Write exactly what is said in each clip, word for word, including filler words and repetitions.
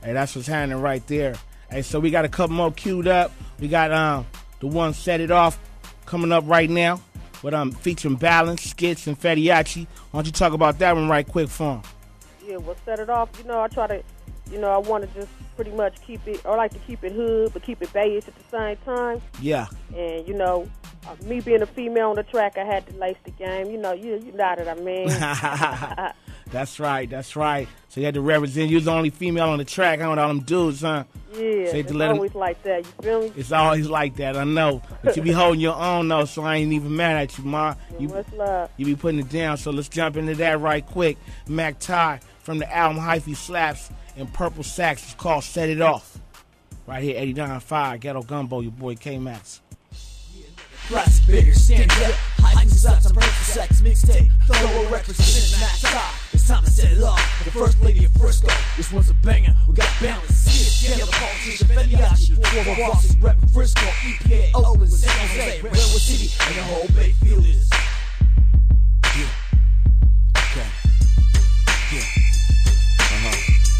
Hey, that's what's happening right there. Hey, so we got a couple more queued up. We got um the one Set It Off coming up right now with um featuring Balance, Skits, and Fediachi. Why don't you talk about that one right quick for him? Yeah, well, Set It Off, you know, I try to, you know, I want to just pretty much keep it, I like to keep it hood, but keep it bayish at the same time. Yeah. And, you know, uh, me being a female on the track, I had to lace the game. You know, you, you know what I mean. That's right, that's right. So you had to represent, you was the only female on the track, huh, with all them dudes, huh? Yeah, so it's always them, like that, you feel me? It's always like that, I know. But you be holding your own, though, so I ain't even mad at you, Ma. You, Much love. You be putting it down, so let's jump into that right quick. Mac Ty from the album Hyphy Slaps and Purple Sax is called Set It Off. Right here, eighty-nine point five, Ghetto Gumbo, your boy K-Max. Classic bigger, stand up, Hyphy Slaps and Purple Sax mixtape. Throw a record to Mac Ty. It's time to set it off. The first lady of Frisco. This one's a banger. We got Balance, Skits, Ghetto Politician, Fediachi. Four bosses reppin' Frisco, E P A, Oakland, San Jose, Redwood City, and the whole Bay Field is. Yeah. Okay. Yeah. Uh-huh.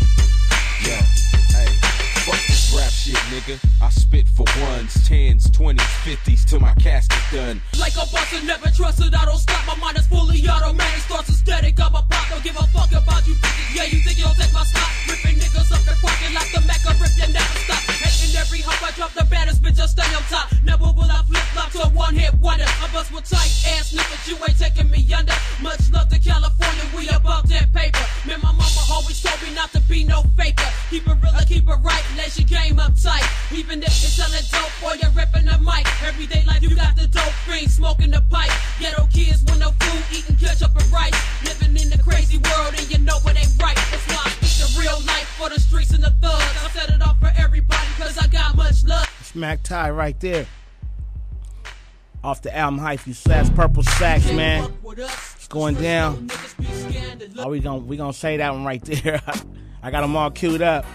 Yeah. Hey, fuck this rap shit, nigga. I spit for ones, tens, twenties, fifties till my casket done. Like a boss I never trusted, I don't stop. My mind is fully automatic, starts aesthetic. I'm a pop, don't give a fuck about you bitches. Yeah, you think you'll take my spot? Ripping niggas up and parking like the Mac, I rip you never stop. Hating every hop, I drop the baddest bitch, I stay on top. Never will I flip flop to a one hit wonder. I bust with tight ass niggas, you ain't taking me under. Much love to California, we about that paper. Man, my mama always told me not to be no faker. Keep it real, keep it right, let your game up tight. Even if you're selling dope or you're ripping the mic. Everyday life, you got the dope fiend smoking the pipe. Ghetto kids with no food, eating ketchup and rice. Living in the crazy world and you know it ain't right. That's why I speak the real life for the streets and the thugs. I set it off for everybody cause I got much love. It's Mac Ty right there. Off the album Hyphy Slaps, Purple Sax, man. It's going down. Oh, we gonna, we gonna say that one right there. I got them all queued up.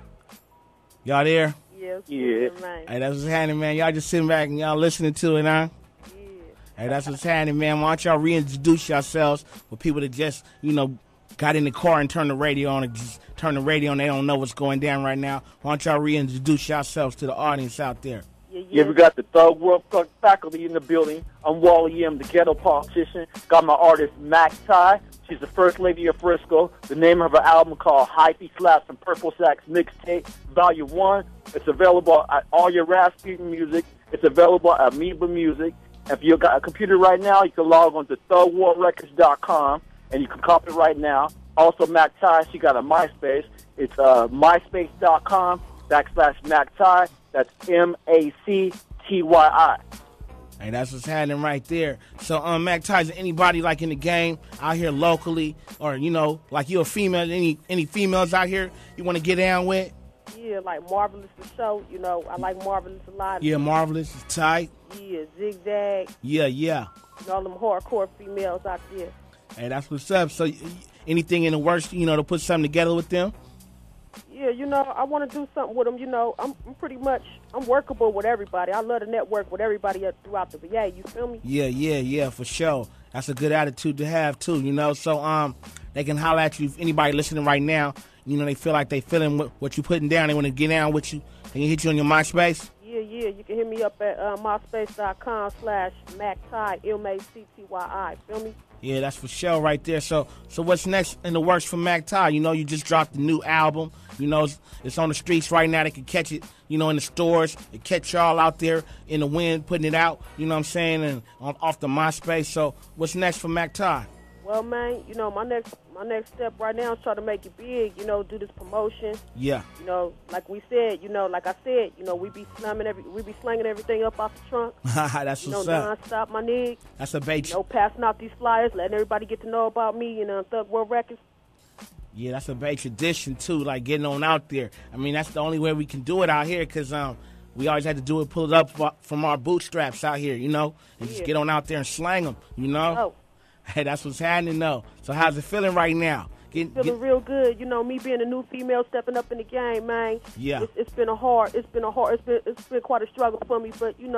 Y'all there? Yeah. Yeah. Hey, that's what's happening, man. Y'all just sitting back and y'all listening to it, huh? Yeah. Hey, that's what's happening, man. Why don't y'all reintroduce yourselves with people that just, you know, got in the car and turned the radio on and just turn the radio on. They don't know what's going down right now. Why don't y'all reintroduce yourselves to the audience out there? Yeah, yeah. Yeah, we got the Thug World faculty in the building. I'm Wally M, the ghetto politician. Got my artist, Mac Ty. She's the first lady of Frisco. The name of her album called Hyphy Slaps and Purple Sax Mixtape, Volume one. It's available at all your Rasputin Music. It's available at Amoeba Music. If you've got a computer right now, you can log on to thug world records dot com, and you can copy it right now. Also, Mac Ty, she got a MySpace. It's uh, myspace dot com backslash Mac Ty. That's M A C T Y I. Hey, that's what's happening right there. So, um, Mac Ty, is anybody like in the game out here locally, or you know, like you a female? Any any females out here you want to get down with? Yeah, like Marvelous the show. You know, I like Marvelous a lot. Yeah, Marvelous is tight. Yeah, Zigzag. Yeah, yeah. And all them hardcore females out there. Hey, that's what's up. So, anything in the works, you know, to put something together with them? Yeah, you know, I want to do something with them. You know, I'm, I'm pretty much, I'm workable with everybody. I love to network with everybody throughout the V A. You feel me? Yeah, yeah, yeah, for sure. That's a good attitude to have, too, you know. So, um, they can holler at you. If anybody listening right now, you know, they feel like they feeling what, what you putting down. They want to get down with you. They can hit you on your MySpace. Yeah, yeah. You can hit me up at uh, myspace dot com slash Mac Ty, M A C T Y I. Feel me? Yeah, that's for sure right there. So, so what's next in the works for Mac Ty? You know, you just dropped the new album. You know, it's, it's on the streets right now. They can catch it, you know, in the stores. They catch y'all out there in the wind putting it out, you know what I'm saying, and on, off the MySpace. So what's next for Mac Ty? Well, man, you know, my next my next step right now is try to make it big, you know, do this promotion. Yeah. You know, like we said, you know, like I said, you know, we be slamming every, we be slinging everything up off the trunk. That's you what's know, up. Non-stop, my nigga. That's a bait. You know, passing out these flyers, letting everybody get to know about me and uh, Thug World Records. Yeah, that's a big tradition, too, like getting on out there. I mean, that's the only way we can do it out here because um, we always had to do it, pull it up from our bootstraps out here, you know, and yeah. just get on out there and slang them, you know? Oh. Hey, that's what's happening, though. So how's it feeling right now? Get, feeling get... real good. You know, me being a new female stepping up in the game, man. Yeah. It's, it's been a hard, it's been a hard, it's been, it's been quite a struggle for me, but, you know,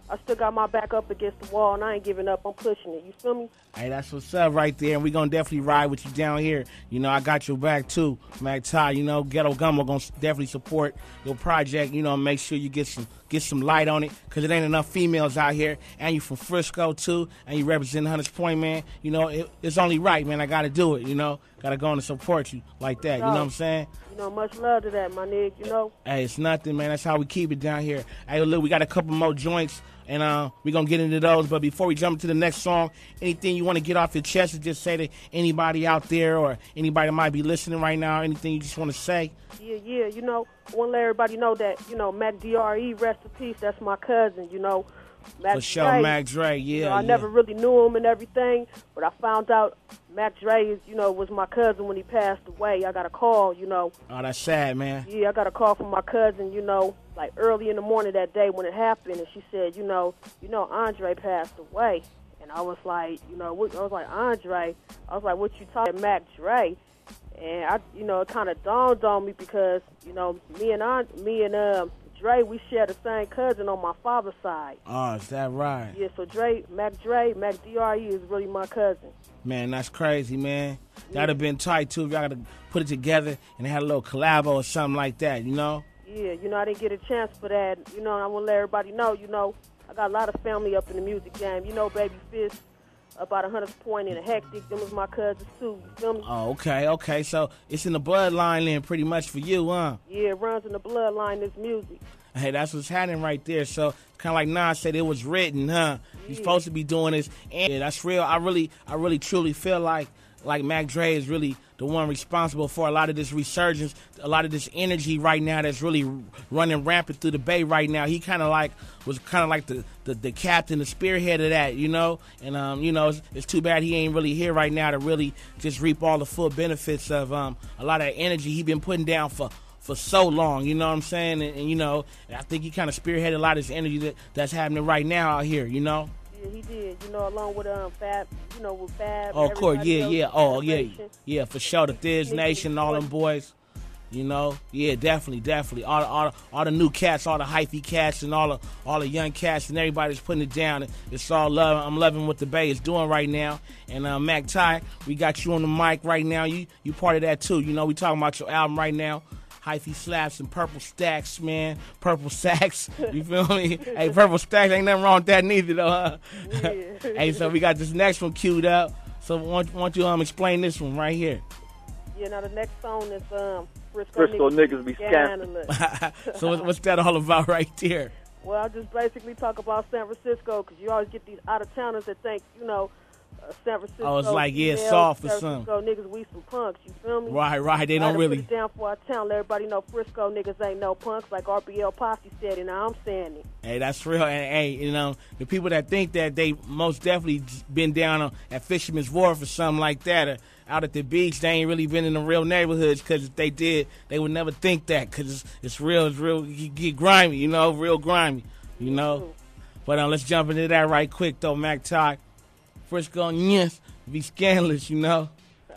I still got my back up against the wall, and I ain't giving up. I'm pushing it. You feel me? Hey, that's what's up right there, and we gonna definitely ride with you down here. You know, I got your back too, Mac Ty. You know, Ghetto Gumbo gonna definitely support your project. You know, make sure you get some get some light on it, cause it ain't enough females out here, and you from Frisco too, and you represent Hunters Point, man. You know, it, it's only right, man. I gotta do it. You know, gotta go on and support you like that. You know what I'm saying? You know, much love to that, my nigga. You know. Hey, it's nothing, man. That's how we keep it down here. Hey, look, we got a couple more joints. And uh, we're going to get into those. But before we jump into the next song, anything you want to get off your chest and just say to anybody out there or anybody that might be listening right now, anything you just want to say? Yeah, yeah. You know, I want to let everybody know that, you know, Mac D R E, rest in peace, that's my cousin, you know. Mac For sure, Dre, Mac Dre, yeah. You know, I yeah. never really knew him and everything, but I found out Mac Dre is, you know, was my cousin when he passed away. I got a call, you know. Oh, that's sad, man. Yeah, I got a call from my cousin, you know, like early in the morning that day when it happened, and she said, you know, you know, Andre passed away. And I was like, you know, what, I was like, Andre? I was like, what you talking, Mac Dre? And I, you know, it kind of dawned on me because, you know, me and I, me and um, Dre, we share the same cousin on my father's side. Oh, is that right? Yeah, so Dre, Mac Dre, Mac D R E is really my cousin. Man, that's crazy, man. That'd have been tight, too, if y'all could put it together and had a little collabo or something like that, you know? Yeah, you know, I didn't get a chance for that. You know, and I want to let everybody know, you know, I got a lot of family up in the music game. You know, Baby Fist, about a Hunters Point and a Hectic, them was my cousins, too. You feel me? Oh, okay, okay. So it's in the bloodline then pretty much for you, huh? Yeah, it runs in the bloodline, this music. Hey, that's what's happening right there. So kind of like Nas said, it was written, huh? You're Yeah. supposed to be doing this. And yeah, that's real. I really, I really truly feel like like Mac Dre is really the one responsible for a lot of this resurgence, a lot of this energy right now that's really running rampant through the Bay right now. He kind of like was kind of like the, the, the captain, the spearhead of that, you know? And, um, you know, it's, it's too bad he ain't really here right now to really just reap all the full benefits of um, a lot of energy he been putting down for for so long, you know what I'm saying? And, and you know, I think he kind of spearheaded a lot of this energy that, that's happening right now out here, you know? Yeah, he did. You know, along with um Fab, you know, with Fab. Oh, of course, everybody yeah, else, yeah. Oh, yeah, Generation. yeah, for sure. The Thiz Nation, all them boys, you know. Yeah, definitely, definitely. All the, all, the, all the new cats, all the hyphy cats, and all the all the young cats, and everybody's putting it down. It's all love. I'm loving what the Bay is doing right now. And uh, Mac Ty, we got you on the mic right now. You you part of that too. You know, we talking about your album right now. Hyphy Slaps and Purple Stacks, man. Purple Sacks. You feel me? Hey, Purple Stacks, ain't nothing wrong with that neither, though, huh? Yeah. Hey, so we got this next one queued up. So why don't, why don't you um, explain this one right here? Yeah, now the next song is um Frisco, Frisco niggas be scandalous. So what's, what's that all about right there? Well, I just basically talk about San Francisco because you always get these out-of-towners that think, you know, uh, San Francisco. Oh, it's like, yeah, females, soft or San something. Francisco niggas, we some punks, you feel me? Right, right. They I don't done really. put it down for our town. Let everybody know Frisco niggas ain't no punks like R B L Posse said, and now I'm saying it. Hey, that's real. And hey, you know, the people that think that they most definitely been down on, at Fisherman's Wharf or something like that, or out at the beach, they ain't really been in the real neighborhoods, because if they did, they would never think that, because it's, it's real, it's real, you get grimy, you know, real grimy, you know. But um, let's jump into that right quick, though, Mac Ty. Frisco, yes, be scandalous, you know.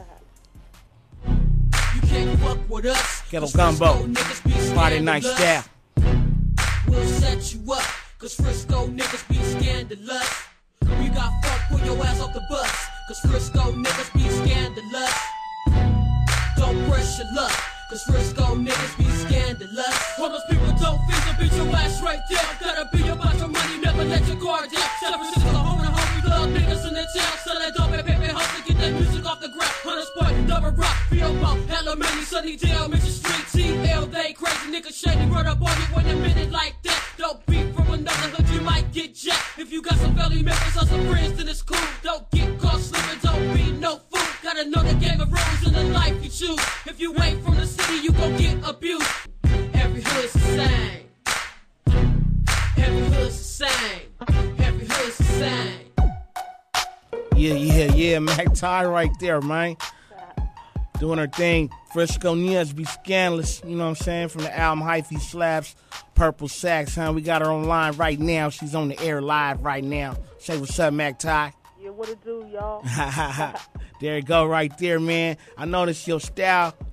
You can't fuck with us. Ghetto 'cause Gumbo. Frisco niggas be Friday night scandalous. staff. We'll set you up, cause Frisco niggas be scandalous. We got fuck, pull your ass off the bus, cause Frisco niggas be scandalous. Don't press your luck, cause Frisco niggas be scandalous. All those people don't feel to beat your ass right down. Gotta be about your money, never let your guard down. San Francisco, home and home, we love niggas in the town. Sell that dope and baby house to get that music off the ground. Hunters Point, Double Rock, Fieldball, Alamany, Sunnydale, Mission Street, T L, they crazy niggas shady. Run up on you in a minute like that. Don't be from another hood, you might get jacked. If you got some family members or some friends, then it's cool. Don't get caught slipping, don't be no fool. Gotta know the game of rules in the life you choose. If you ain't from the city, you gon' get abused. Every hood's the same. Every hood's the same. Every hood's the same. Yeah, yeah, yeah, Mac Ty right there, man. Doing her thing. Frisco Nias be scandalous, you know what I'm saying? From the album Hyphy Slaps, Purple Sacks, huh? We got her online right now. She's on the air live right now. Say what's up, Mac Ty. Yeah, what it do, y'all? There you go right there, man. I noticed your style.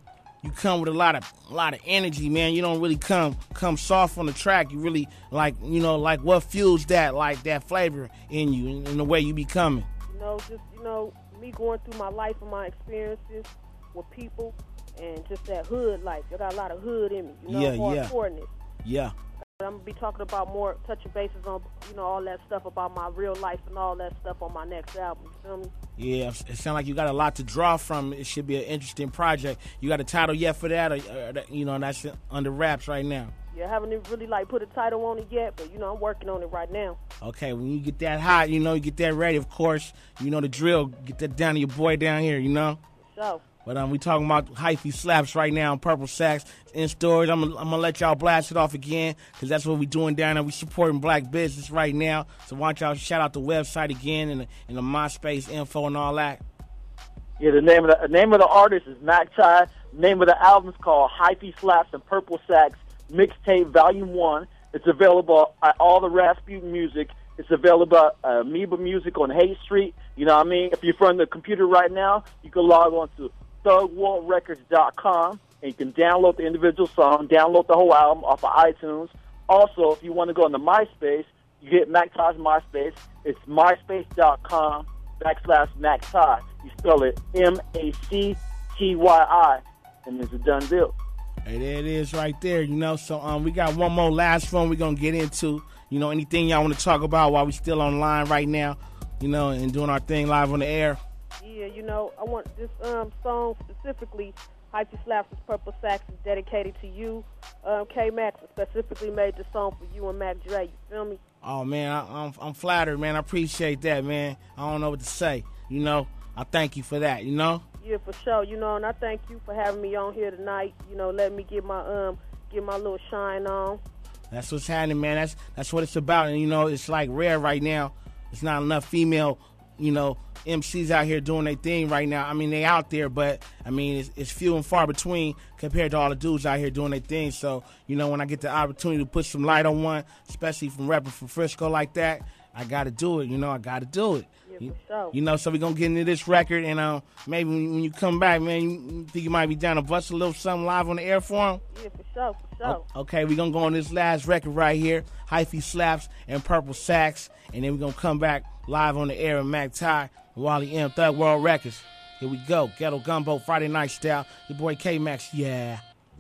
you come with a lot of a lot of energy, man. You don't really come come soft on the track. You really like, you know, like what fuels that, like that flavor in you and, and the way you be coming. You know, just, you know, me going through my life and my experiences with people and just that hood life. I got a lot of hood in me, you know, Yeah, more yeah. importance. Yeah. I'm going to be talking about more, touching bases on, you know, all that stuff about my real life and all that stuff on my next album. You feel me? Yeah, it sounds like you got a lot to draw from. It should be an interesting project. You got a title yet for that, or, or you know, that's under wraps right now? Yeah, I haven't even really, like, put a title on it yet, but, you know, I'm working on it right now. Okay, when you get that hot, you know, you get that ready, of course. You know the drill. Get that down to your boy down here, you know? So. But um, we talking about Hyphy Slaps right now on Purple Sax in stores. I'm gonna I'm gonna let y'all blast it off again because that's what we doing down there. We supporting black business right now. So why don't y'all shout out the website again and the, and the MySpace info and all that. Yeah, the name of the, the name of the artist is Mac Ty. The name of the album is called Hyphy Slaps and Purple Sax Mixtape Volume One. It's available at all the Rasputin Music. It's available at uh, Amoeba Music on Hayes Street. You know what I mean? If you're from the computer right now, you can log on to thug world records dot com, and you can download the individual song, download the whole album off of iTunes. Also, if you want to go on the MySpace, you hit Mac Ty's MySpace. It's myspace.com backslash Mac Ty. You spell it M A C T Y I, and it's a done deal. Hey, there it is right there, you know. So um, we got one more last one we're going to get into. You know, anything y'all want to talk about while we still online right now, you know, and doing our thing live on the air. Yeah, you know, I want this um, song specifically, Hyphy Slaps and Purple Sax, is dedicated to you. Um, K-Max specifically made the song for you and Mac Dre. You feel me? Oh, man, I, I'm, I'm flattered, man. I appreciate that, man. I don't know what to say. You know, I thank you for that, you know? Yeah, for sure. You know, and I thank you for having me on here tonight. You know, letting me get my um get my little shine on. That's what's happening, man. That's that's what it's about. And, you know, it's like rare right now. It's not enough female, you know, M Cs out here doing their thing right now. I mean, they out there, but, I mean, it's, it's few and far between compared to all the dudes out here doing their thing. So, you know, when I get the opportunity to put some light on one, especially from rapping from Frisco like that, I got to do it. You know, I got to do it. Yeah, you, for sure. You know, so we're going to get into this record, and uh, maybe when, when you come back, man, you, you think you might be down to bust a little something live on the air for him? Yeah, for sure, for sure. O- okay, we're going to go on this last record right here, Hyphy Slaps and Purple Sax, and then we're going to come back live on the air with Mac Ty, Wally M, Thug World Records. Here we go. Ghetto Gumbo, Friday Night Style. Your boy K-Max, yeah.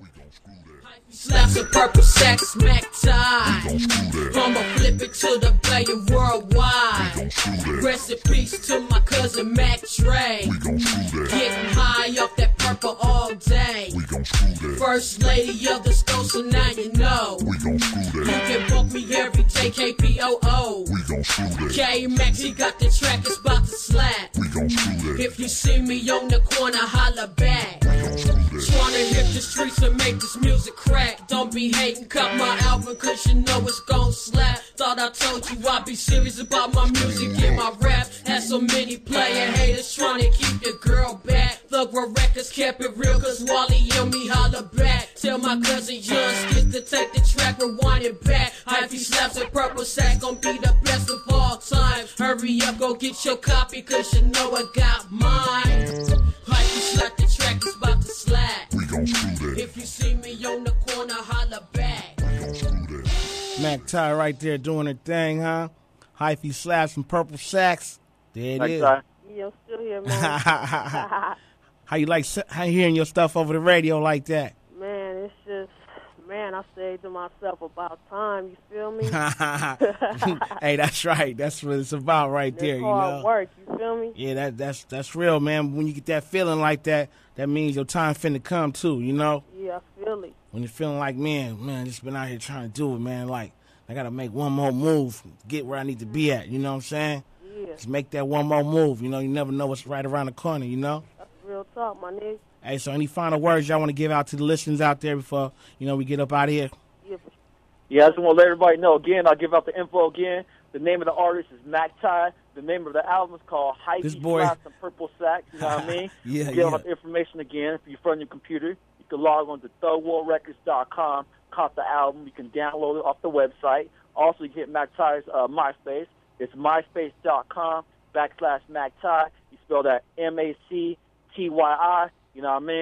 Slaps and Purple Sax, Mac Ty. I'ma flip it to the player worldwide. Rest in peace to my cousin Mac Dre. Getting high off that purple all day. First lady of the school, so now you know. You can book me every day, K P O O. K-Max, he got the track, it's about to slap. If you see me on the corner, holla back. Tryna hit the streets and make this music crack. Don't be hating, cut my album cause you know it's gon' slap. Thought I told you I'd be serious about my music and my rap. Had so many player haters tryna keep your girl back. Thug World Records kept it real cause Wally and me holla back. Tell my cousin Young Skits to take the track, rewind it back. Hyphy Slaps and Purple Sack gon' be the best of all time. Hurry up, go get your copy cause you know I got mine. Hyphy Slap, the track is about to slap. We gon' screw that. If you see me on the corner, holla back. We gon' screw that. Mac Ty right there doing her thing, huh? Hyphy Slaps and Purple Sax. There it Mac is. Ty. Yeah, I'm still here, man. How you like how you hearing your stuff over the radio like that? Man, it's just, man, I say to myself, about time, you feel me? Hey, that's right. That's what it's about right It's there, you hard know. work, you feel me? Yeah, that that's that's real, man. When you get that feeling like that, that means your time finna come too, you know? Yeah, I feel it. When you're feeling like, man, man, just been out here trying to do it, man, like I gotta make one more move to get where I need to be at, you know what I'm saying? Yeah, Just make that one more move, you know, you never know what's right around the corner, you know? that's real talk, my nigga. Hey, so any final words y'all want to give out to the listeners out there before, you know, we get up out of here? Yeah, for Yeah, I just want to let everybody know again. I'll give out the info again. The name of the artist is Mac Ty. The name of the album is called This Hyphy boy- Slaps and Purple Sax. You know what I mean? Yeah, Give yeah. out the information again. If you're from your computer, you can log on to thug world records dot com, cop the album. You can download it off the website. Also, you can hit Mac Ty's uh, MySpace. It's myspace.com backslash Mac Ty. You spell that M A C T Y I. You know what I mean?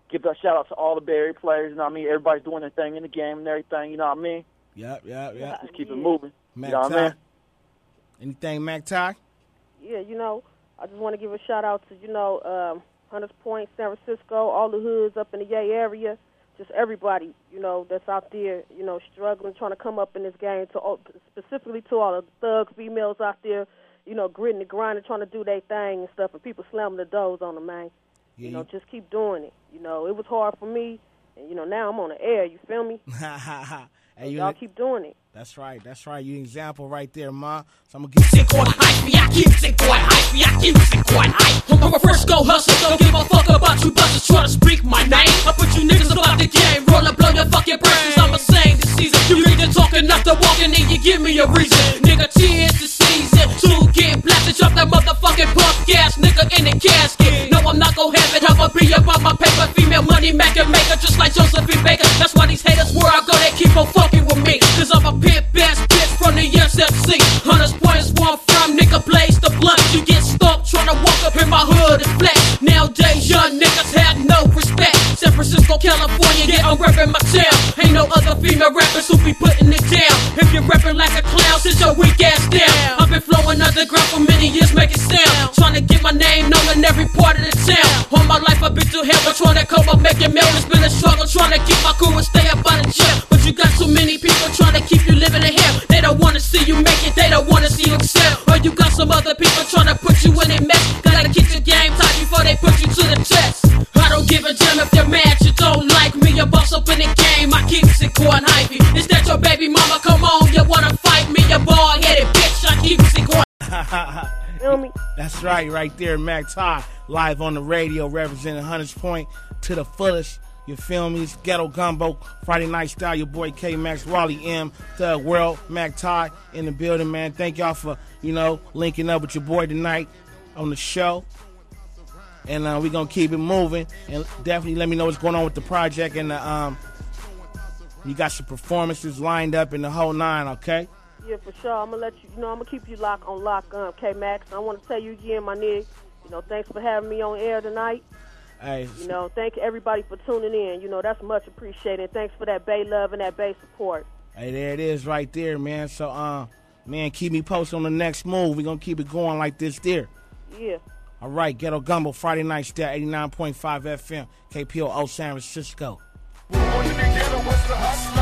give a shout out to all the Bay Area players. You know what I mean? Everybody's doing their thing in the game and everything. You know what I mean? Yep, yep, yep. Just keep it moving. Mac you know what I mean? Anything, Mac Ty? Yeah, you know, I just want to give a shout out to, you know, um, Hunters Point, San Francisco, all the hoods up in the Yay area, just everybody, you know, that's out there, you know, struggling, trying to come up in this game, to all, specifically to all the thug females out there, you know, gritting and grinding, trying to do their thing and stuff, and people slamming the doors on them, man. Yeah, you know, you... just keep doing it. You know, it was hard for me, and, you know, now I'm on the air, you feel me? Hey, so you y'all keep doing it. That's right, that's right. You an example right there, Ma. So I'm gonna get sick on hype, me, I keep sick on hype, me, I keep sick on hype. I'm a Frisco hustler, don't give a fuck about you busters trying to speak my name. I put you niggas about the game, roll up, blow your fucking brains. I'm a saying this season, you niggas talking after walking, and you give me a reason. Nigga, tis the season, two get blasted, drop that motherfucking pump gas, nigga in the casket. No, I'm not gon' have it, I'ma be about my paper, female money maker, maker, just like Josephine Baker. That's why these haters, where I go, they keep on fucking with me, cause I'm a pimp ass bitch from the S F C. Hunters Point is where I'm from, nigga, blaze the blunt. You get stumped trying to walk up in my hood and flex. Nowadays, young niggas have no respect. San Francisco, California, yeah, I'm reppin' my town. Ain't no other female rappers who be putting it down. If you're reppin' like a clown, sit your weak ass down. I've been flowing underground for many years, making sound. Trying to get my name known in every part of the town. All my life I've been through hell, but trying to come up, making mail. It's been a struggle, trying to keep my cool and stay up out of jail. But you got too many people trying to keep you living in hell. They don't wanna see you make it, they don't wanna see you excel. Or you got some other people trying to put you in a mess. Gotta keep your game tight before they put you to the test. I don't give a damn if you're mad, you don't like me. A boss up in the game, I keep it going hypey. Is that your baby mama? Come on, you wanna fight me? You bald-headed bitch, I keep it going. Feel me? That's right, right there, Mac Ty, live on the radio, representing Hunters Point to the fullest. You feel me? It's Ghetto Gumbo, Friday Night Style, your boy K-Max, Wally M, Thug World, Mac Ty in the building, man. Thank y'all for, you know, linking up with your boy tonight on the show. And uh, we're going to keep it moving. And definitely let me know what's going on with the project. And the, um, you got some performances lined up in the whole nine, okay? Yeah, for sure. I'm going to let you, you know, I'm going to keep you locked on lock, um, K-Max. I want to tell you again, my nigga, you know, thanks for having me on air tonight. Hey, you know, thank everybody for tuning in. You know, that's much appreciated. Thanks for that Bay love and that Bay support. Hey, there it is right there, man. So, uh, man, keep me posted on the next move. We're going to keep it going like this there. Yeah. All right, Ghetto Gumbo, Friday Night Style, eighty-nine point five F M, K P O O San Francisco. We're in the ghetto, what's the hustle?